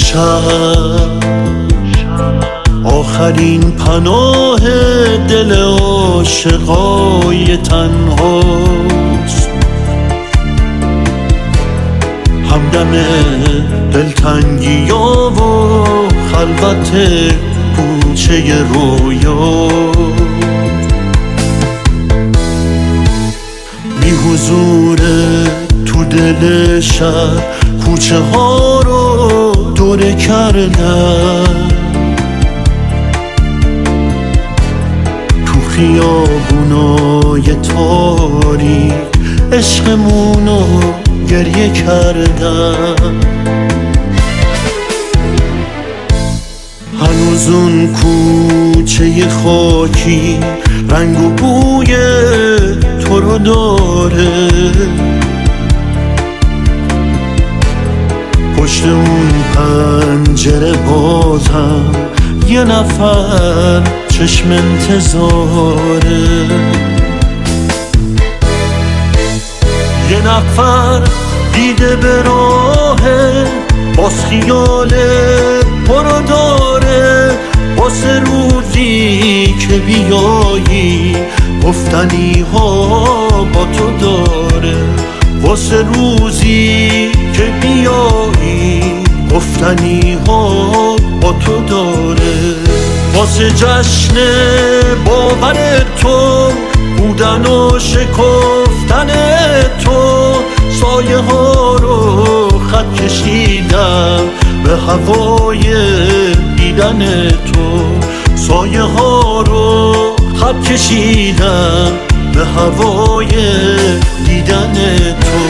شب آخرین پناه دل عاشقای تنهاست، همدم دلتنگی‌ها و خلوت کوچه رویا، بی حضور تو دل شهر کوچه ها رو دوره کردن، تو خیابونای تاریک عشقمونو گریه کردن. هنوز اون کوچه خاکی رنگ و بوی تو رو داره، پشت اون پنجره بازم یه نفر چشم انتظاره، یه نفر دیده به راهه باز خیال برو داره، واسه روزی که بیایی گفتنی ها با تو داره، واسه روزی که بیایی گفتنی ها با تو داره، واسه جشن باور تو بودن و شکفتن تو، سایه ها رو خط کشیدم به هوای دیدن تو، سایه ها رو خط کشیدم به هوای دیدن تو.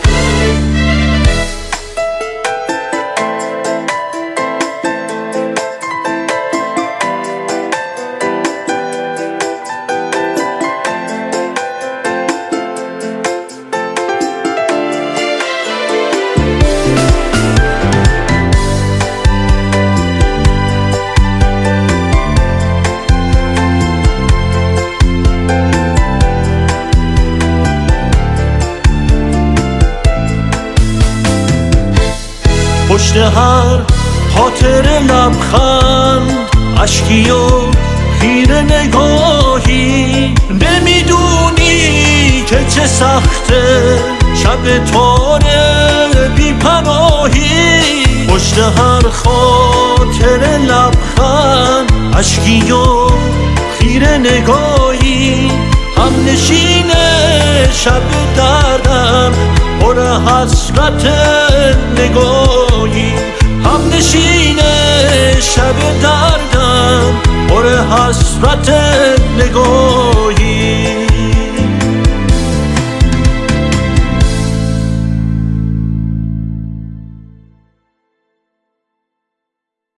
پشت هر خاطر لبخند اشکی و خیره نگاهی، نمیدونی که چه سخته شب تاره بی پناهی. پشت هر خاطر لبخند اشکی و خیره نگاهی، هم نشین شب دردم پر حسرت نگاهی، هم نشین شب دردم پر حسرت نگاهی.